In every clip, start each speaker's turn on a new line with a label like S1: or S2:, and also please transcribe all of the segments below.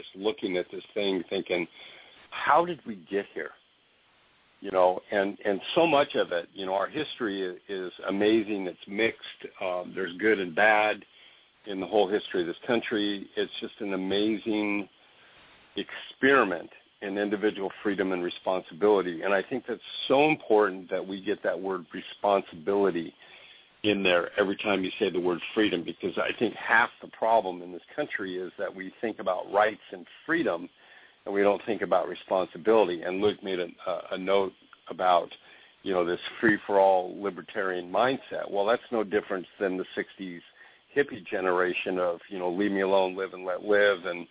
S1: just looking at this thing thinking, how did we get here? And so much of it, our history is amazing. It's mixed. There's good and bad in the whole history of this country. It's just an amazing experiment in individual freedom and responsibility. And I think that's so important that we get that word responsibility in there every time you say the word freedom, because I think half the problem in this country is that we think about rights and freedom and we don't think about responsibility. And Luke made a note about, this free-for-all libertarian mindset. Well, that's no different than the 60s hippie generation of, leave me alone, live and let live, and,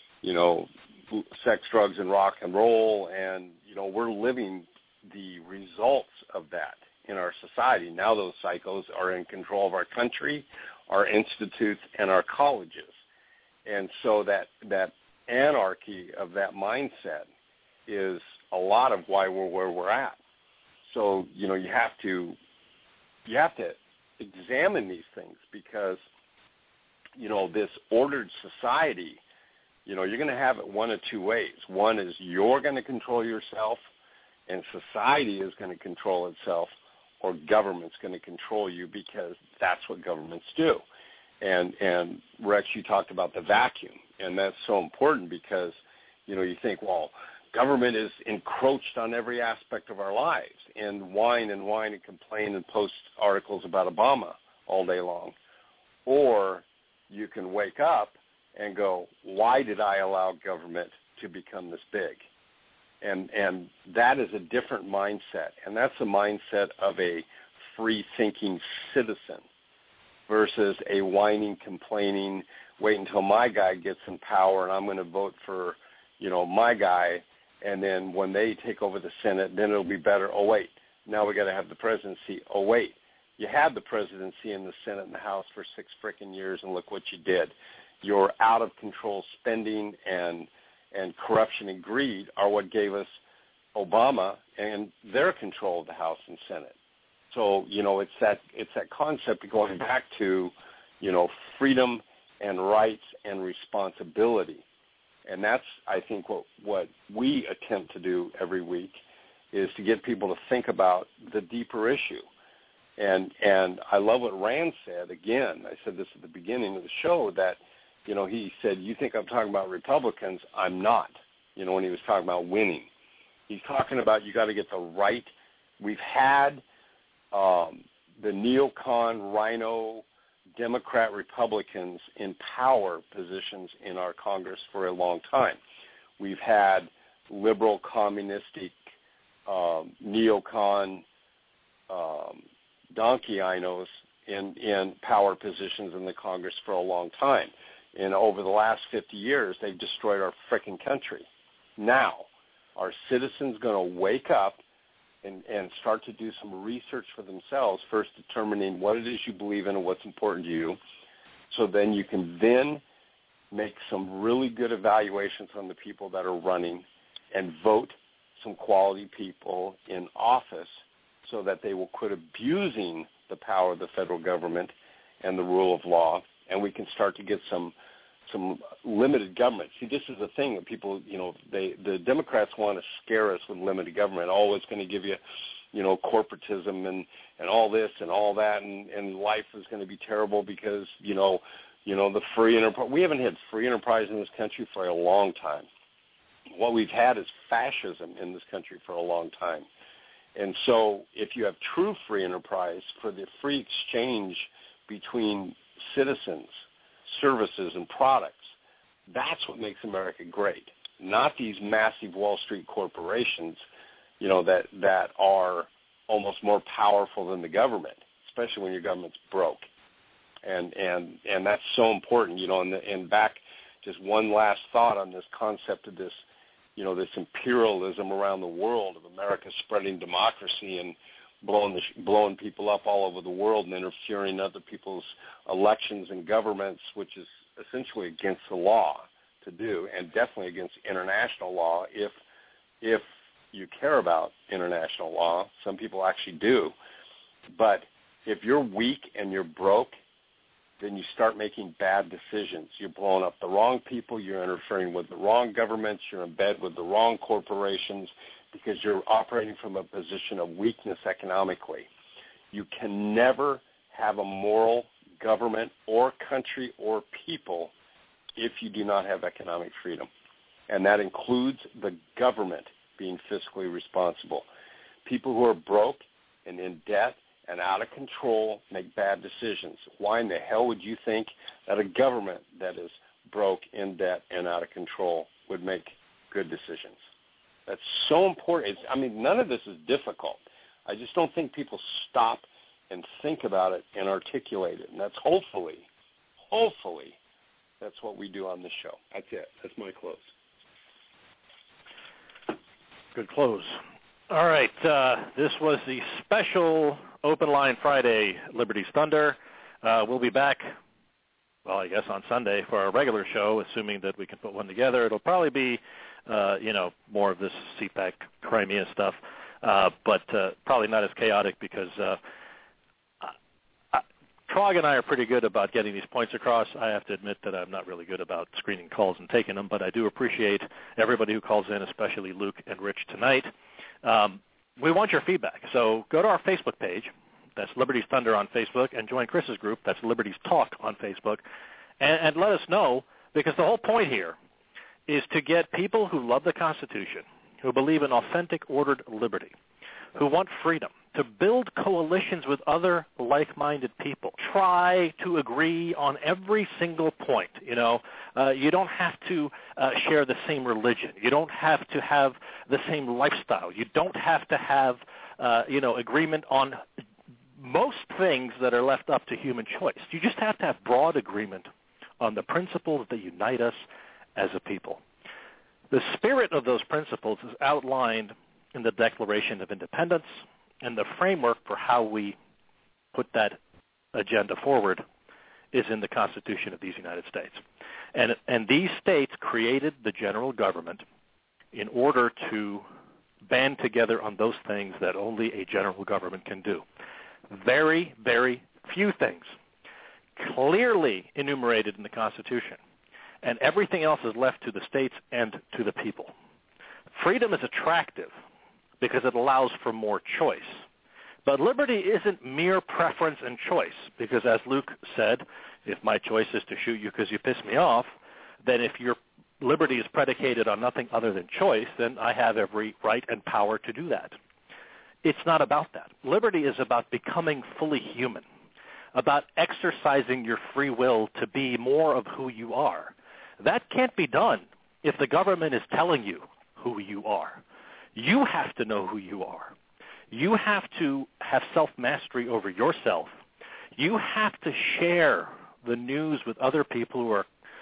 S1: sex, drugs, and rock and roll. And, we're living the results of that in our society. Now those psychos are in control of our country, our institutes, and our colleges. And so that anarchy of that mindset is a lot of why we're where we're at. So, you have to examine these things because, this ordered society, you're going to have it one of two ways. One is you're going to control yourself and society is going to control itself, or government's going to control you because that's what governments do. And Rex, you talked about the vacuum, and that's so important because, you think, well, government is encroached on every aspect of our lives, and whine and complain and post articles about Obama all day long. Or you can wake up and go, why did I allow government to become this big? And that is a different mindset, and that's a mindset of a free-thinking citizen versus a whining, complaining, wait until my guy gets in power and I'm going to vote for, my guy, and then when they take over the Senate, then it'll be better. Oh, wait, now we got to have the presidency. Oh, wait, you had the presidency and the Senate and the House for 6 frickin' years, and look what you did. Your out-of-control spending and corruption and greed are what gave us Obama and their control of the House and Senate. So, it's that concept of going back to, freedom and rights and responsibility. And that's, I think, what we attempt to do every week is to get people to think about the deeper issue. And I love what Rand said. Again, I said this at the beginning of the show, that, he said, you think I'm talking about Republicans? I'm not, when he was talking about winning. He's talking about you got to get the right. We've had the neocon, rhino, Democrat Republicans in power positions in our Congress for a long time. We've had liberal, communistic, neocon, donkeyinos in power positions in the Congress for a long time. And over the last 50 years, they've destroyed our frickin' country. Now, are citizens going to wake up and start to do some research for themselves, first determining what it is you believe in and what's important to you, so then you can then make some really good evaluations on the people that are running and vote some quality people in office so that they will quit abusing the power of the federal government and the rule of law, and we can start to get some limited government. See, this is the thing that people, the Democrats want to scare us with limited government. Oh, it's going to give you, corporatism and all this and all that, and life is going to be terrible because, the free enterprise. We haven't had free enterprise in this country for a long time. What we've had is fascism in this country for a long time. And so if you have true free enterprise for the free exchange between citizens, services, and products, that's what makes America great, not these massive Wall Street corporations, that are almost more powerful than the government, especially when your government's broke. And that's so important, and back, just one last thought on this concept of this, this imperialism around the world of America spreading democracy and blowing people up all over the world and interfering in other people's elections and governments, which is essentially against the law to do, and definitely against international law if you care about international law. Some people actually do. But if you're weak and you're broke then you start making bad decisions. You're blowing up the wrong people. You're interfering with the wrong governments. You're in bed with the wrong corporations because you're operating from a position of weakness economically. You can never have a moral government or country or people if you do not have economic freedom. And that includes the government being fiscally responsible. People who are broke and in debt and out of control make bad decisions. Why in the hell would you think that a government that is broke, in debt, and out of control would make good decisions? That's so important. None of this is difficult. I just don't think people stop and think about it and articulate it. And that's hopefully, that's what we do on this show. That's it. That's my close.
S2: Good close. All right. This was the special Open Line Friday Liberty's Thunder. We'll be back, well, I guess on Sunday for our regular show, assuming that we can put one together. It'll probably be, more of this CPAC Crimea stuff, but probably not as chaotic because Trog and I are pretty good about getting these points across. I have to admit that I'm not really good about screening calls and taking them, but I do appreciate everybody who calls in, especially Luke and Rich tonight. We want your feedback, so go to our Facebook page. That's Liberty's Thunder on Facebook, and join Chris's group. That's Liberty's Talk on Facebook, and let us know, because the whole point here is to get people who love the Constitution, who believe in authentic, ordered liberty, who want freedom, to build coalitions with other like-minded people. Try to agree on every single point. You don't have to share the same religion. You don't have to have the same lifestyle. You don't have to have, agreement on most things that are left up to human choice. You just have to have broad agreement on the principles that unite us as a people. The spirit of those principles is outlined in the Declaration of Independence, and the framework for how we put that agenda forward is in the Constitution of these United States. And these states created the general government in order to band together on those things that only a general government can do. Very, very few things clearly enumerated in the Constitution, and everything else is left to the states and to the people. Freedom is attractive because it allows for more choice. But liberty isn't mere preference and choice, because as Luke said, if my choice is to shoot you because you piss me off, then if your liberty is predicated on nothing other than choice, then I have every right and power to do that. It's not about that. Liberty is about becoming fully human, about exercising your free will to be more of who you are. That can't be done if the government is telling you who you are. You have to know who you are. You have to have self-mastery over yourself. You have to share the news with other people who are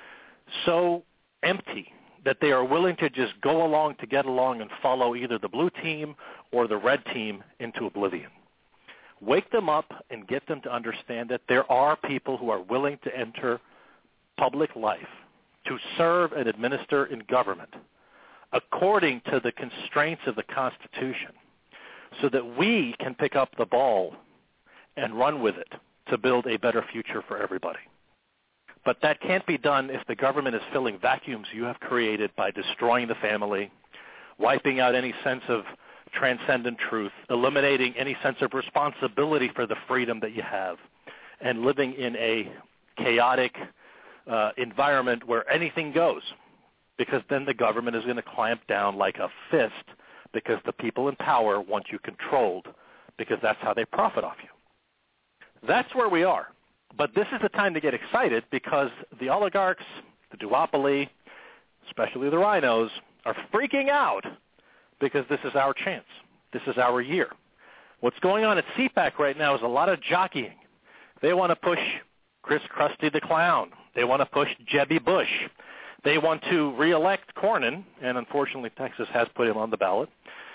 S2: so empty that they are willing to just go along to get along and follow either the blue team or the red team into oblivion. Wake them up and get them to understand that there are people who are willing to enter public life, to serve and administer in government according to the constraints of the Constitution, so that we can pick up the ball and run with it to build a better future for everybody. But that can't be done if the government is filling vacuums you have created by destroying the family, wiping out any sense of transcendent truth, eliminating any sense of responsibility for the freedom that you have, and living in a chaotic environment where anything goes, because then the government is going to clamp down like a fist because the people in power want you controlled, because that's how they profit off you. That's where we are. But this is the time to get excited, because the oligarchs, the duopoly, especially the rhinos, are freaking out because this is our chance. This is our year. What's going on at CPAC right now is a lot of jockeying. They want to push Chris Krusty the Clown. They want to push Jebby Bush. They want to reelect Cornyn, and unfortunately Texas has put him on the ballot.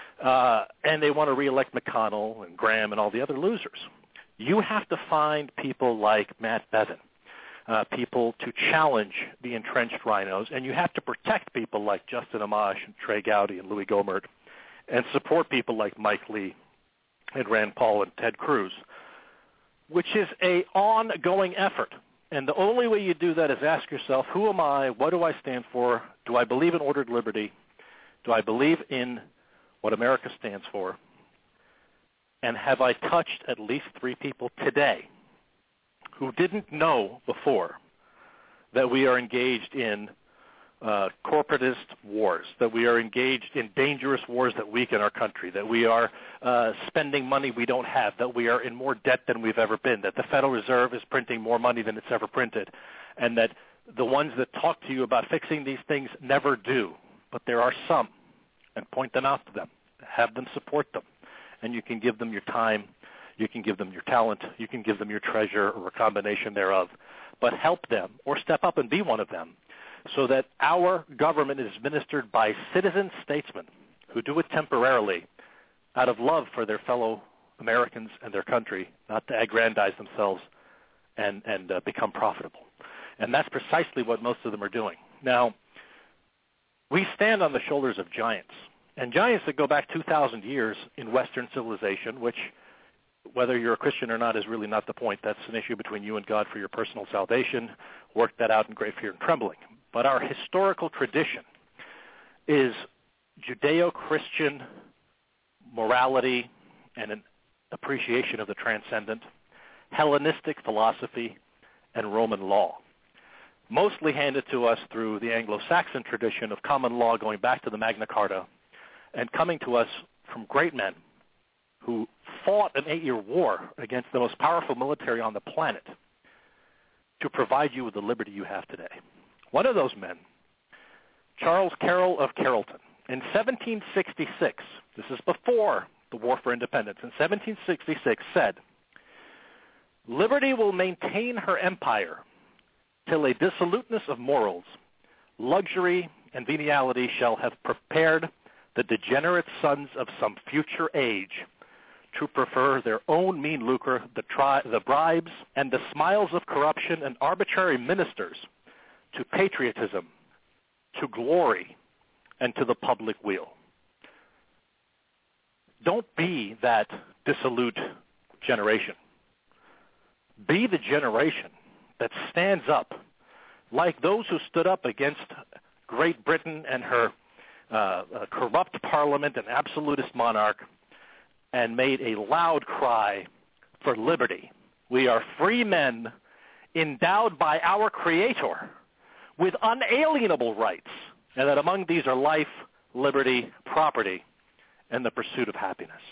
S2: And they want to reelect McConnell and Graham and all the other losers. You have to find people like Matt Bevin, people to challenge the entrenched rhinos, and you have to protect people like Justin Amash and Trey Gowdy and Louis Gohmert, and support people like Mike Lee and Rand Paul and Ted Cruz, which is an ongoing effort. And the only way you do that is ask yourself, who am I? What do I stand for? Do I believe in ordered liberty? Do I believe in what America stands for? And have I touched at least 3 people today who didn't know before that we are engaged in corporatist wars, that we are engaged in dangerous wars that weaken our country, that we are spending money we don't have, that we are in more debt than we've ever been, that the Federal Reserve is printing more money than it's ever printed, and that the ones that talk to you about fixing these things never do. But there are some, and point them out to them. Have them support them. And you can give them your time, you can give them your talent, you can give them your treasure or a combination thereof. But help them or step up and be one of them so that our government is administered by citizen statesmen who do it temporarily out of love for their fellow Americans and their country, not to aggrandize themselves and become profitable. And that's precisely what most of them are doing. Now, we stand on the shoulders of giants, and giants that go back 2,000 years in Western civilization, which, whether you're a Christian or not, is really not the point. That's an issue between you and God for your personal salvation. Work that out in great fear and trembling. But our historical tradition is Judeo-Christian morality and an appreciation of the transcendent, Hellenistic philosophy, and Roman law, mostly handed to us through the Anglo-Saxon tradition of common law going back to the Magna Carta, and coming to us from great men who fought an 8-year war against the most powerful military on the planet to provide you with the liberty you have today. One of those men, Charles Carroll of Carrollton, in 1766, this is before the War for Independence, in 1766 said, "Liberty will maintain her empire till a dissoluteness of morals, luxury, and venality shall have prepared the degenerate sons of some future age to prefer their own mean lucre, the bribes, and the smiles of corruption and arbitrary ministers to patriotism, to glory, and to the public weal." Don't be that dissolute generation. Be the generation that stands up like those who stood up against Great Britain and her corrupt parliament and absolutist monarch and made a loud cry for liberty. We are free men endowed by our Creator with unalienable rights, and that among these are life, liberty, property, and the pursuit of happiness.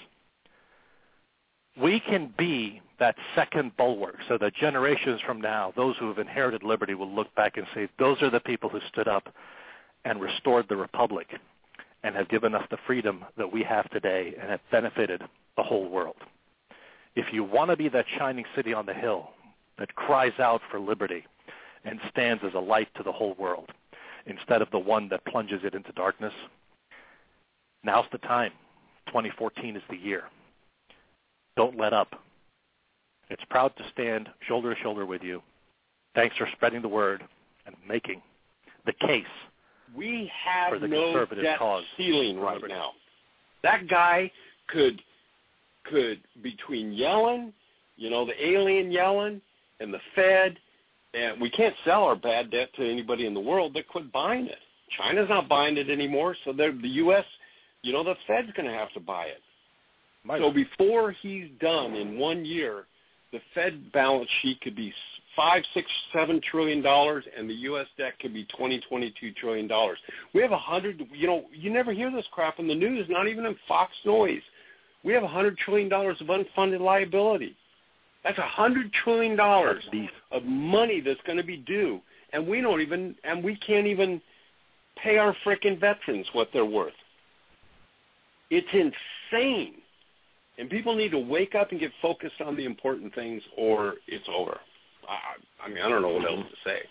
S2: We can be that second bulwark so that generations from now, those who have inherited liberty will look back and say, those are the people who stood up and restored the republic and have given us the freedom that we have today and have benefited the whole world. If you want to be that shining city on the hill that cries out for liberty and stands as a light to the whole world instead of the one that plunges it into darkness, now's the time. 2014 is the year. Don't let up. It's proud to stand shoulder to shoulder with you. Thanks for spreading the word and making the case
S1: we have
S2: for the
S1: no
S2: conservative
S1: debt
S2: cause
S1: ceiling right now. That guy could between Yellen, the alien Yellen, and the Fed, and we can't sell our bad debt to anybody in the world. They quit buying it. China's not buying it anymore, so the U.S., the Fed's going to have to buy it. So before he's done in 1 year, the Fed balance sheet could be $5, $6, $7 trillion, and the U.S. debt could be $20, $22 trillion. We have 100. You never hear this crap in the news, not even in Fox Noise. We have $100 trillion of unfunded liability. That's $100 trillion of money that's going to be due, and we can't even pay our frickin' veterans what they're worth. It's insane. And people need to wake up and get focused on the important things, or it's over. I don't know what else to say.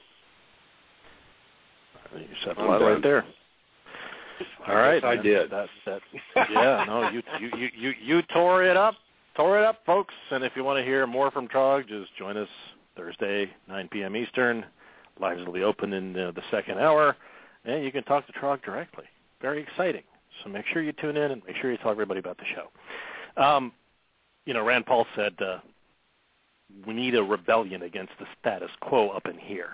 S2: You said a lot right there. All right,
S1: I did.
S2: Yeah, no, you tore it up, folks. And if you want to hear more from Trog, just join us Thursday, 9 p.m. Eastern. Lines will be open in the second hour, and you can talk to Trog directly. Very exciting. So make sure you tune in and make sure you tell everybody about the show. Rand Paul said we need a rebellion against the status quo up in here.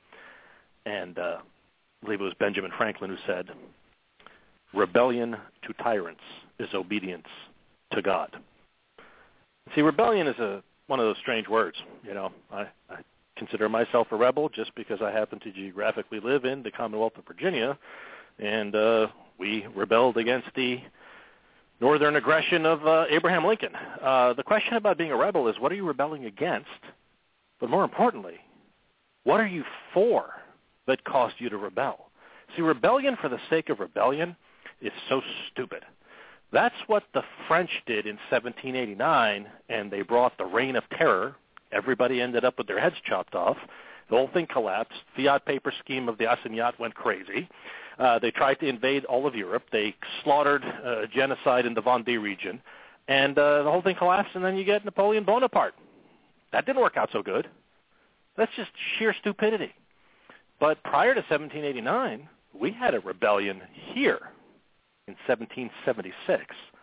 S2: And I believe it was Benjamin Franklin who said, rebellion to tyrants is obedience to God. See, rebellion is one of those strange words. You know, I consider myself a rebel just because I happen to geographically live in the Commonwealth of Virginia, and we rebelled against the northern aggression of Abraham Lincoln. The question about being a rebel is, what are you rebelling against? But more importantly, what are you for that caused you to rebel? See, rebellion for the sake of rebellion is so stupid. That's what the French did in 1789, and they brought the Reign of Terror. Everybody ended up with their heads chopped off. The whole thing collapsed. Fiat paper scheme of the assignat went crazy. They tried to invade all of Europe. They slaughtered genocide in the Vendée region, and the whole thing collapsed, and then you get Napoleon Bonaparte. That didn't work out so good. That's just sheer stupidity. But prior to 1789, we had a rebellion here in 1776.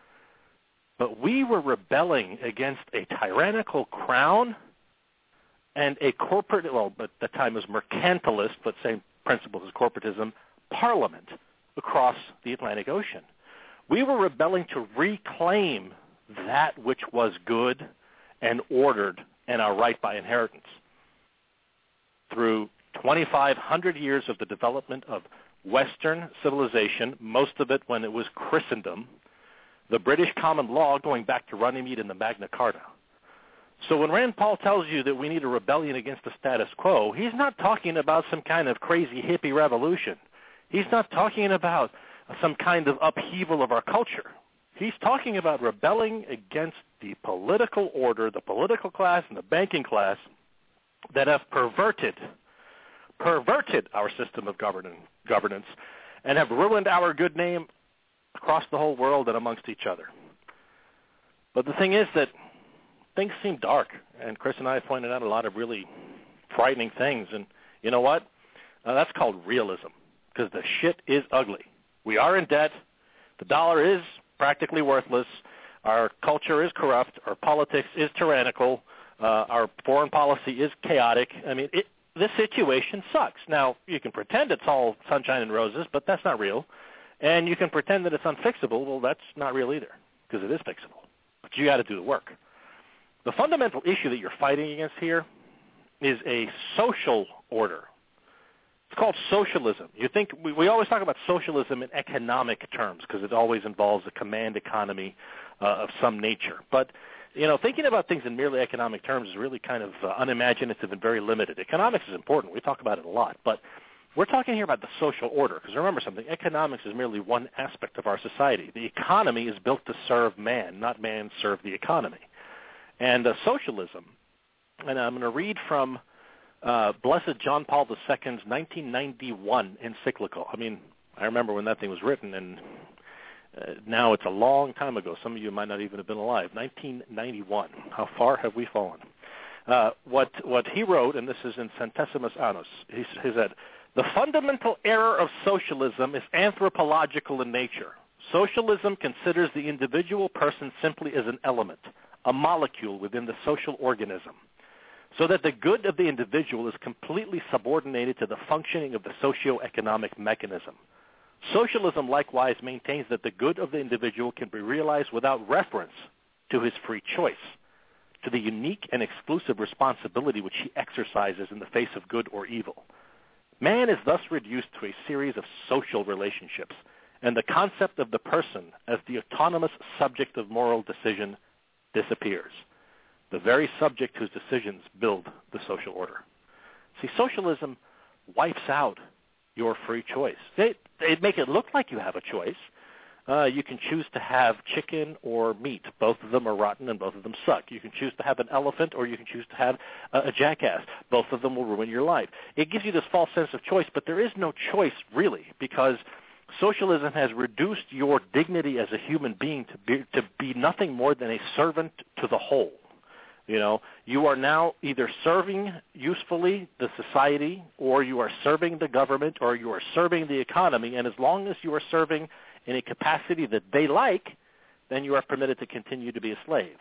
S2: But we were rebelling against a tyrannical crown and a corporate, well, at the time it was mercantilist, but same principles as corporatism, parliament across the Atlantic Ocean. We were rebelling to reclaim that which was good and ordered and our right by inheritance. Through 2,500 years of the development of Western civilization, most of it when it was Christendom, the British common law going back to Runnymede and the Magna Carta. So when Rand Paul tells you that we need a rebellion against the status quo, he's not talking about some kind of crazy hippie revolution. He's not talking about some kind of upheaval of our culture. He's talking about rebelling against the political order, the political class, and the banking class that have perverted our system of governance and have ruined our good name across the whole world and amongst each other. But the thing is that things seem dark, and Chris and I pointed out a lot of really frightening things, and you know what? That's called realism, because the shit is ugly. We are in debt. The dollar is practically worthless. Our culture is corrupt. Our politics is tyrannical. Our foreign policy is chaotic. I mean, this situation sucks. Now, you can pretend it's all sunshine and roses, but that's not real. And you can pretend that it's unfixable. Well, that's not real either, because it is fixable. But you got to do the work. The fundamental issue that you're fighting against here is a social order. It's called socialism. You think we always talk about socialism in economic terms because it always involves a command economy of some nature. But you know, thinking about things in merely economic terms is really kind of unimaginative and very limited. Economics is important. We talk about it a lot. But we're talking here about the social order, because remember something, economics is merely one aspect of our society. The economy is built to serve man, not man serve the economy. And socialism, and I'm going to read from Blessed John Paul II's 1991 encyclical. I mean, I remember when that thing was written, and now it's a long time ago. Some of you might not even have been alive. 1991. How far have we fallen? What he wrote, and this is in Centesimus Annus, he said, the fundamental error of socialism is anthropological in nature. Socialism considers the individual person simply as an element, a molecule within the social organism, so that the good of the individual is completely subordinated to the functioning of the socio-economic mechanism. Socialism likewise maintains that the good of the individual can be realized without reference to his free choice, to the unique and exclusive responsibility which he exercises in the face of good or evil. Man is thus reduced to a series of social relationships, and the concept of the person as the autonomous subject of moral decision disappears, the very subject whose decisions build the social order. See, socialism wipes out your free choice. They make it look like you have a choice. You can choose to have chicken or meat. Both of them are rotten and both of them suck. You can choose to have an elephant or you can choose to have a jackass. Both of them will ruin your life. It gives you this false sense of choice, but there is no choice really, because socialism has reduced your dignity as a human being to be nothing more than a servant to the whole. You know, you are now either serving usefully the society, or you are serving the government, or you are serving the economy, and as long as you are serving in a capacity that they like, then you are permitted to continue to be a slave.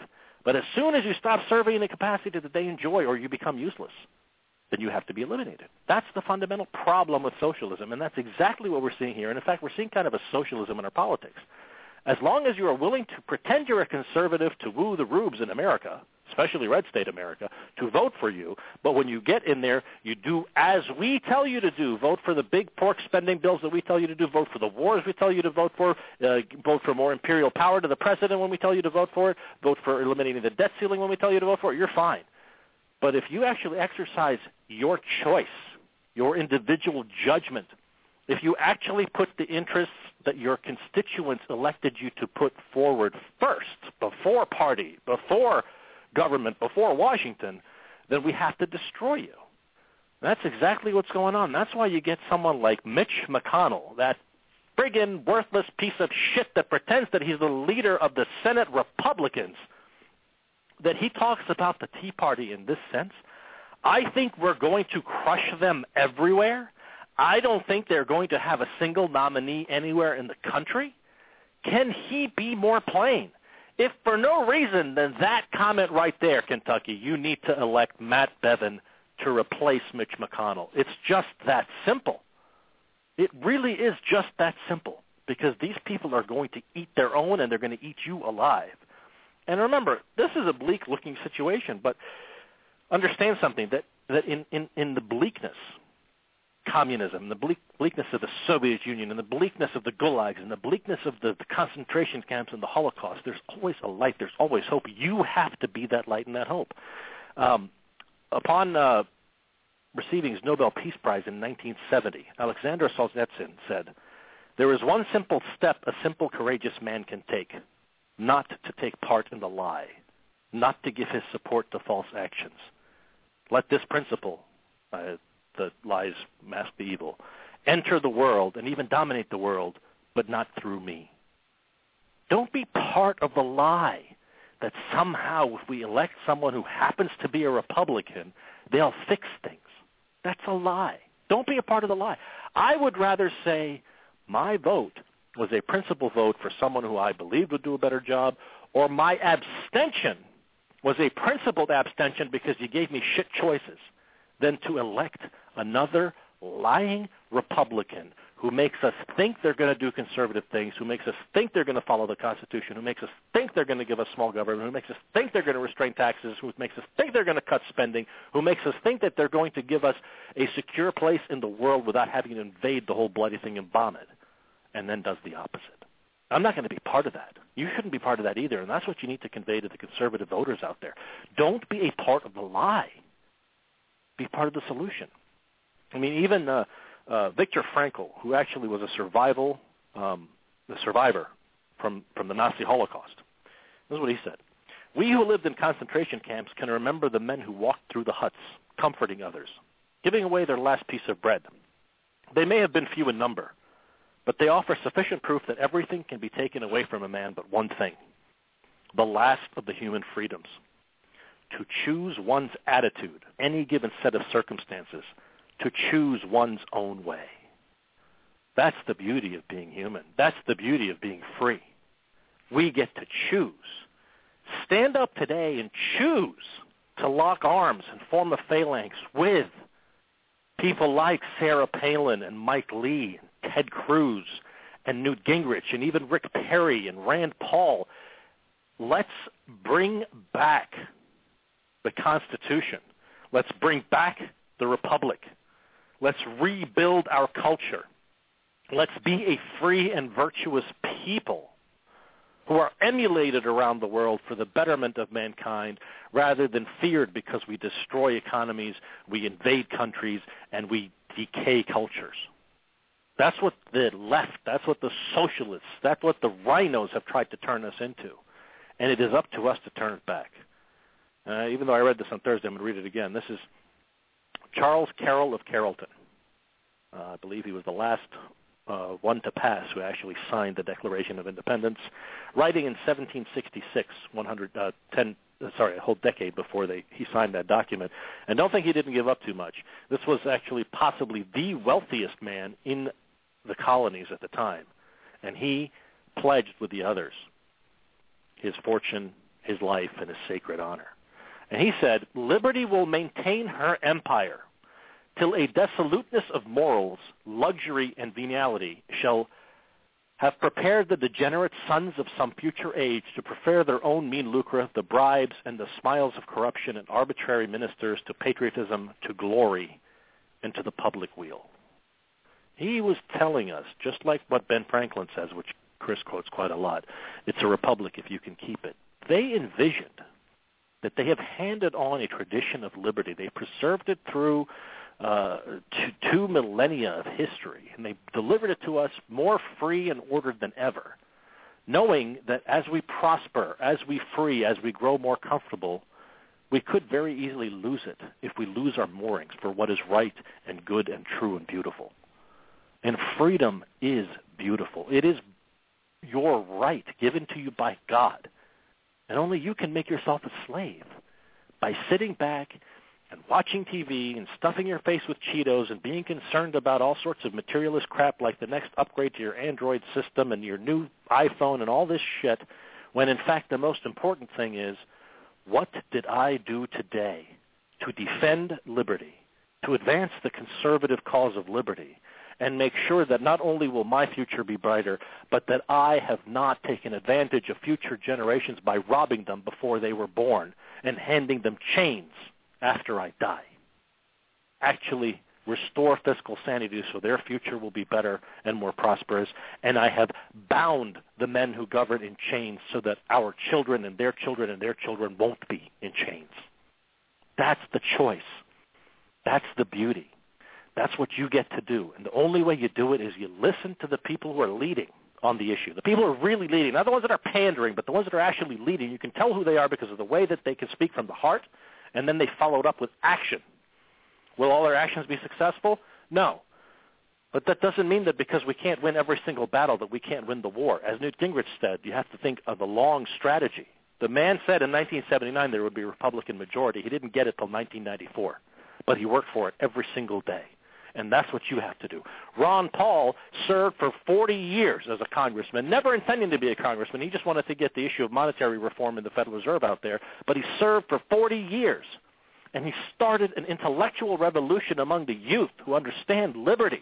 S2: But as soon as you stop serving in a capacity that they enjoy or you become useless, then you have to be eliminated. That's the fundamental problem with socialism, and that's exactly what we're seeing here. And in fact, we're seeing kind of a socialism in our politics. As long as you are willing to pretend you're a conservative to woo the rubes in America, especially red state America, to vote for you, but when you get in there, you do as we tell you to do. Vote for the big pork spending bills that we tell you to do. Vote for the wars we tell you to vote for. Vote for more imperial power to the president when we tell you to vote for it. Vote for eliminating the debt ceiling when we tell you to vote for it. You're fine. But if you actually exercise your choice, your individual judgment, if you actually put the interests that your constituents elected you to put forward first, before party, before government, before Washington, then we have to destroy you. That's exactly what's going on. That's why you get someone like Mitch McConnell, that friggin' worthless piece of shit that pretends that he's the leader of the Senate Republicans, that he talks about the Tea Party in this sense. I think we're going to crush them everywhere. I don't think they're going to have a single nominee anywhere in the country. Can he be more plain? If for no reason, then that comment right there, Kentucky, you need to elect Matt Bevin to replace Mitch McConnell. It's just that simple. It really is just that simple, because these people are going to eat their own, and they're going to eat you alive. And remember, this is a bleak-looking situation, but understand something, that in the bleakness, communism, the bleakness of the Soviet Union, and the bleakness of the gulags, and the bleakness of the concentration camps and the Holocaust, there's always a light, there's always hope. You have to be that light and that hope. Upon receiving his Nobel Peace Prize in 1970, Alexander Solzhenitsyn said, "There is one simple step a simple, courageous man can take, not to take part in the lie, not to give his support to false actions. Let this principle, the lies mask the evil, enter the world and even dominate the world, but not through me." Don't be part of the lie that somehow if we elect someone who happens to be a Republican, they'll fix things. That's a lie. Don't be a part of the lie. I would rather say my vote was a principal vote for someone who I believed would do a better job, or my abstention was a principled abstention because you gave me shit choices, than to elect another lying Republican who makes us think they're going to do conservative things, who makes us think they're going to follow the Constitution, who makes us think they're going to give us small government, who makes us think they're going to restrain taxes, who makes us think they're going to cut spending, who makes us think that they're going to give us a secure place in the world without having to invade the whole bloody thing and bomb it, and then does the opposite. I'm not going to be part of that. You shouldn't be part of that either, and that's what you need to convey to the conservative voters out there. Don't be a part of the lie. Be part of the solution. I mean, even Viktor Frankl, who actually was a survivor from the Nazi Holocaust, this is what he said. "We who lived in concentration camps can remember the men who walked through the huts, comforting others, giving away their last piece of bread. They may have been few in number, but they offer sufficient proof that everything can be taken away from a man but one thing, the last of the human freedoms. To choose one's attitude, any given set of circumstances, to choose one's own way." That's the beauty of being human. That's the beauty of being free. We get to choose. Stand up today and choose to lock arms and form a phalanx with people like Sarah Palin and Mike Lee and Ted Cruz and Newt Gingrich and even Rick Perry and Rand Paul. Let's bring back the Constitution. Let's bring back the Republic. Let's rebuild our culture. Let's be a free and virtuous people who are emulated around the world for the betterment of mankind rather than feared because we destroy economies, we invade countries, and we decay cultures. That's what the left, that's what the socialists, that's what the rhinos have tried to turn us into. And it is up to us to turn it back. Even though I read this on Thursday, I'm going to read it again. This is Charles Carroll of Carrollton. I believe he was the last one to pass who actually signed the Declaration of Independence, writing in 1766, a whole decade before he signed that document. And don't think he didn't give up too much. This was actually possibly the wealthiest man in the colonies at the time. And he pledged with the others his fortune, his life and his sacred honor. And he said, liberty will maintain her empire till a dissoluteness of morals, luxury, and venality shall have prepared the degenerate sons of some future age to prefer their own mean lucre, the bribes and the smiles of corruption and arbitrary ministers to patriotism, to glory, and to the public weal. He was telling us, just like what Ben Franklin says, which Chris quotes quite a lot, it's a republic if you can keep it. They envisioned that they have handed on a tradition of liberty. They preserved it through two millennia of history, and they delivered it to us more free and ordered than ever, knowing that as we prosper, as we free, as we grow more comfortable, we could very easily lose it if we lose our moorings for what is right and good and true and beautiful. And freedom is beautiful. It is your right given to you by God. And only you can make yourself a slave by sitting back and watching TV and stuffing your face with Cheetos and being concerned about all sorts of materialist crap like the next upgrade to your Android system and your new iPhone and all this shit, when in fact the most important thing is, what did I do today to defend liberty, to advance the conservative cause of liberty, and make sure that not only will my future be brighter, but that I have not taken advantage of future generations by robbing them before they were born and handing them chains after I die. Actually restore fiscal sanity so their future will be better and more prosperous, and I have bound the men who govern in chains so that our children and their children and their children won't be in chains. That's the choice. That's the beauty. That's what you get to do. And the only way you do it is you listen to the people who are leading on the issue. The people who are really leading, not the ones that are pandering, but the ones that are actually leading. You can tell who they are because of the way that they can speak from the heart, and then they followed up with action. Will all their actions be successful? No. But that doesn't mean that because we can't win every single battle that we can't win the war. As Newt Gingrich said, you have to think of a long strategy. The man said in 1979 there would be a Republican majority. He didn't get it till 1994, but he worked for it every single day. And that's what you have to do. Ron Paul served for 40 years as a congressman, never intending to be a congressman. He just wanted to get the issue of monetary reform in the Federal Reserve out there. But he served for 40 years. And he started an intellectual revolution among the youth who understand liberty.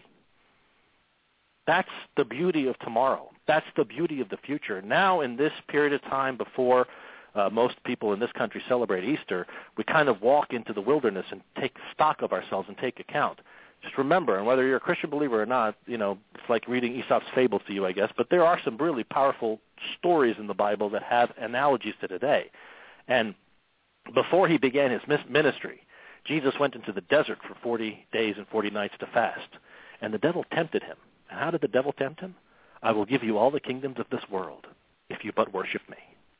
S2: That's the beauty of tomorrow. That's the beauty of the future. Now in this period of time before most people in this country celebrate Easter, we kind of walk into the wilderness and take stock of ourselves and take account. Just remember, and whether you're a Christian believer or not, it's like reading Aesop's fables to you, I guess, but there are some really powerful stories in the Bible that have analogies to today. And before he began his ministry, Jesus went into the desert for 40 days and 40 nights to fast, and the devil tempted him. And how did the devil tempt him? I will give you all the kingdoms of this world if you but worship me.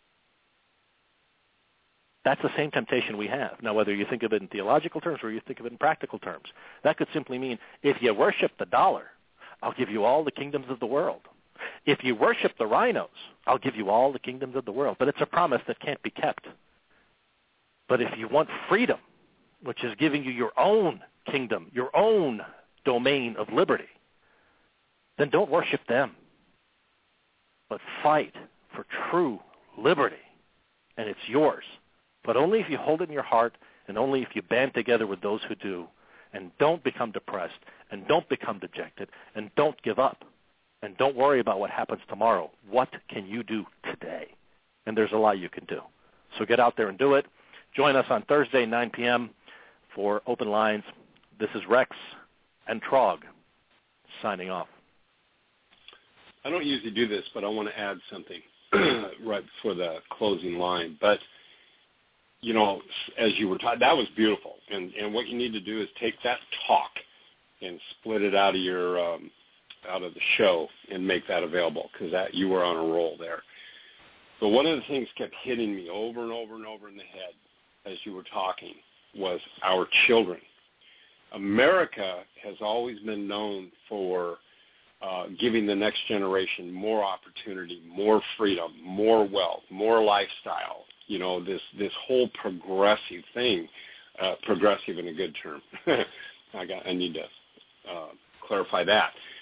S2: That's the same temptation we have. Now, whether you think of it in theological terms or you think of it in practical terms, that could simply mean if you worship the dollar, I'll give you all the kingdoms of the world. If you worship the rhinos, I'll give you all the kingdoms of the world. But it's a promise that can't be kept. But if you want freedom, which is giving you your own kingdom, your own domain of liberty, then don't worship them, but fight for true liberty, and it's yours. But only if you hold it in your heart and only if you band together with those who do, and don't become depressed and don't become dejected and don't give up and don't worry about what happens tomorrow. What can you do today? And there's a lot you can do. So get out there and do it. Join us on Thursday, 9 p.m. for Open Lines. This is Rex and Trog signing off.
S1: I don't usually do this, but I want to add something right before the closing line. But as you were talking, that was beautiful. And what you need to do is take that talk and split it out of your out of the show and make that available, because that you were on a roll there. But one of the things kept hitting me over and over and over in the head as you were talking was our children. America has always been known for giving the next generation more opportunity, more freedom, more wealth, more lifestyle. This whole progressive thing, progressive in a good term. I need to clarify that.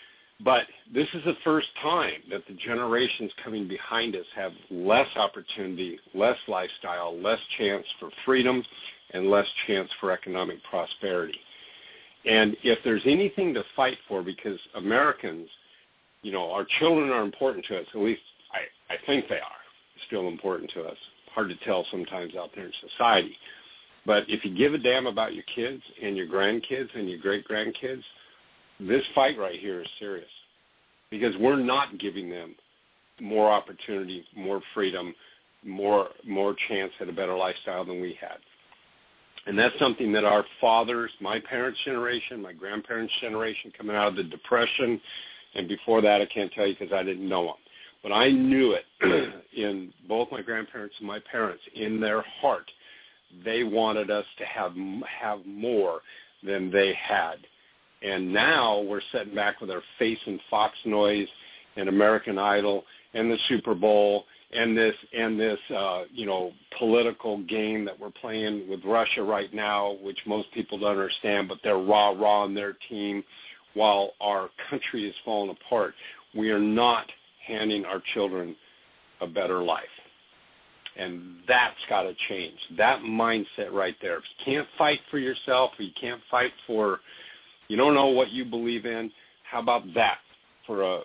S1: But this is the first time that the generations coming behind us have less opportunity, less lifestyle, less chance for freedom, and less chance for economic prosperity. And if there's anything to fight for, because Americans, our children are important to us, at least I think they are still important to us. Hard to tell sometimes out there in society. But if you give a damn about your kids and your grandkids and your great-grandkids, this fight right here is serious, because we're not giving them more opportunity, more freedom, more chance at a better lifestyle than we had. And that's something that our fathers, my parents' generation, my grandparents' generation, coming out of the Depression, and before that I can't tell you because I didn't know them. But I knew it in both my grandparents and my parents, in their heart. They wanted us to have more than they had. And now we're sitting back with our face in Fox Noise and American Idol and the Super Bowl and this political game that we're playing with Russia right now, which most people don't understand, but they're rah-rah on their team while our country is falling apart. We are not handing our children a better life. And that's got to change. That mindset right there. If you can't fight for yourself, or you can't fight for, you don't know what you believe in, how about that for a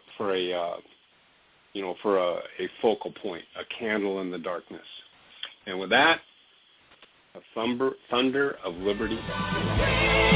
S1: focal point, a candle in the darkness? And with that, a thunder of liberty.